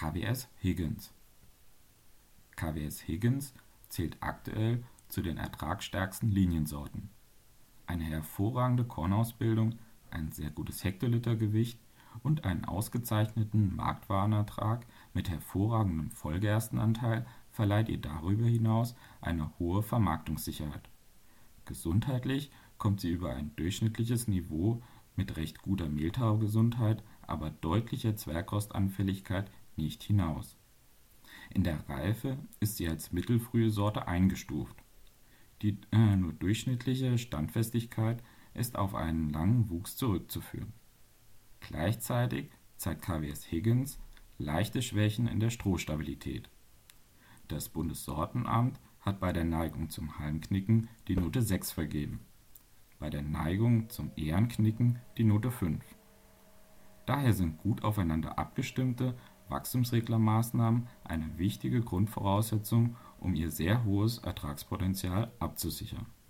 KWS Higgins. KWS Higgins zählt aktuell zu den ertragsstärksten Liniensorten. Eine hervorragende Kornausbildung, ein sehr gutes Hektolitergewicht und einen ausgezeichneten Marktwarenertrag mit hervorragendem Vollgerstenanteil verleiht ihr darüber hinaus eine hohe Vermarktungssicherheit. Gesundheitlich kommt sie über ein durchschnittliches Niveau mit recht guter Mehltaugesundheit, aber deutlicher Zwergrostanfälligkeit nicht hinaus. In der Reife ist sie als mittelfrühe Sorte eingestuft. Die nur durchschnittliche Standfestigkeit ist auf einen langen Wuchs zurückzuführen. Gleichzeitig zeigt KWS Higgins leichte Schwächen in der Strohstabilität. Das Bundessortenamt hat bei der Neigung zum Halmknicken die Note 6 vergeben, bei der Neigung zum Ährenknicken die Note 5. Daher sind gut aufeinander abgestimmte Wachstumsreglermaßnahmen eine wichtige Grundvoraussetzung, um ihr sehr hohes Ertragspotenzial abzusichern.